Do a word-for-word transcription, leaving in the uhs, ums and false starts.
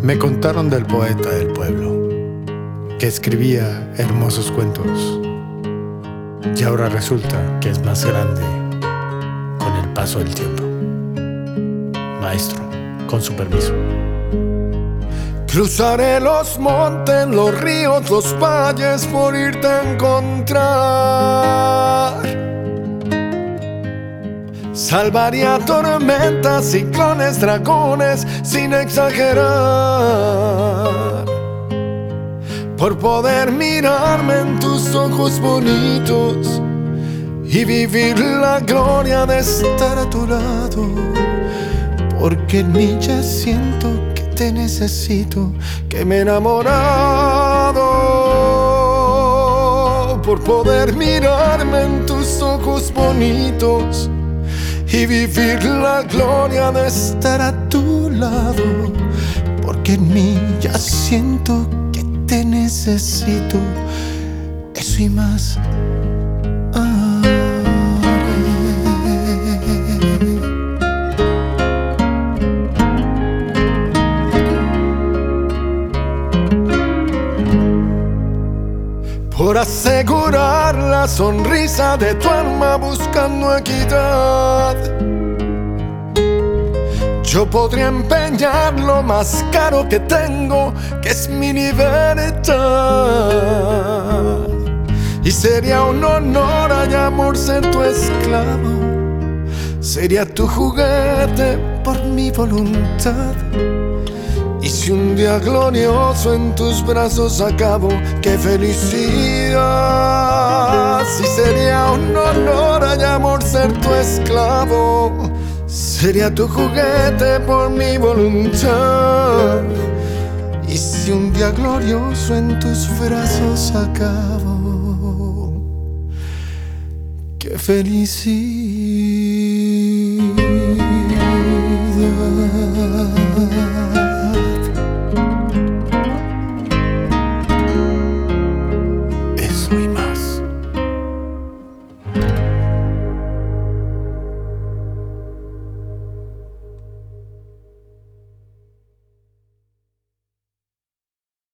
Me contaron del poeta del pueblo, que escribía hermosos cuentos, y ahora resulta que es más grande con el paso del tiempo. Maestro, con su permiso. Cruzaré los montes, los ríos, los valles por irte a encontrar. Salvaría tormentas, ciclones, dragones, sin exagerar, por poder mirarme en tus ojos bonitos y vivir la gloria de estar a tu lado. Porque en mí ya siento que te necesito, que me he enamorado, por poder mirarme en tus ojos bonitos y vivir la gloria de estar a tu lado. Porque en mí ya siento que te necesito, eso y más. Por asegurar la sonrisa de tu alma buscando equidad, yo podría empeñar lo más caro que tengo, que es mi libertad. Y sería un honor y amor ser tu esclavo, sería tu juguete por mi voluntad. Y si un día glorioso en tus brazos acabo, ¡qué felicidad! Si sería un honor y amor ser tu esclavo, sería tu juguete por mi voluntad. Y si un día glorioso en tus brazos acabo, ¡qué felicidad!